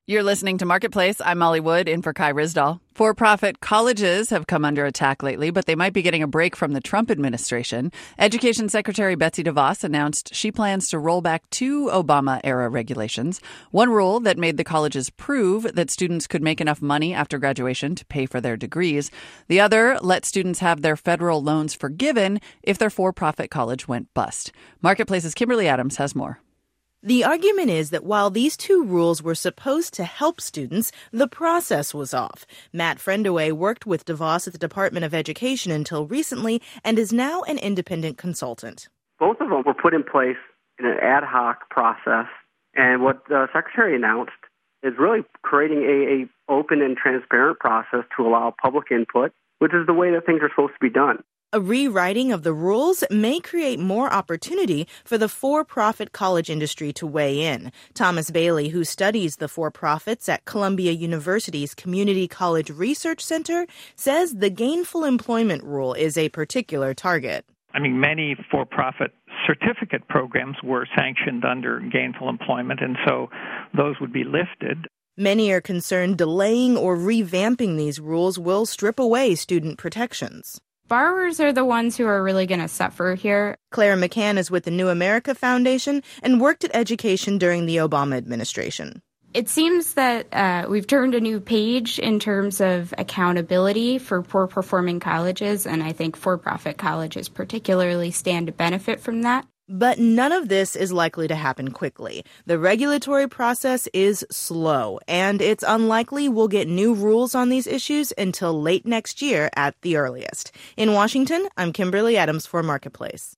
You're listening to Marketplace. I'm Molly Wood, in for Kai Ryssdal. For-profit colleges have come under attack lately, but they might be getting a break from the Trump administration. Education Secretary Betsy DeVos announced she plans to roll back 2 Obama-era regulations. One rule that made the colleges prove that students could make enough money after graduation to pay for their degrees. The other let students have their federal loans forgiven if their for-profit college went bust. Marketplace's Kimberly Adams has more. The argument is that while these 2 rules were supposed to help students, the process was off. Matt Friendaway worked with DeVos at the Department of Education until recently and is now an independent consultant. Both of them were put in place in an ad hoc process, and what the Secretary announced is really creating a open and transparent process to allow public input, which is the way that things are supposed to be done. A rewriting of the rules may create more opportunity for the for-profit college industry to weigh in. Thomas Bailey, who studies the for-profits at Columbia University's Community College Research Center, says the gainful employment rule is a particular target. Many for-profit certificate programs were sanctioned under gainful employment, and so those would be lifted. Many are concerned delaying or revamping these rules will strip away student protections. Borrowers are the ones who are really going to suffer here. Clara McCann is with the New America Foundation and worked at education during the Obama administration. It seems that we've turned a new page in terms of accountability for poor-performing colleges, and I think for-profit colleges particularly stand to benefit from that. But none of this is likely to happen quickly. The regulatory process is slow, and it's unlikely we'll get new rules on these issues until late next year at the earliest. In Washington, I'm Kimberly Adams for Marketplace.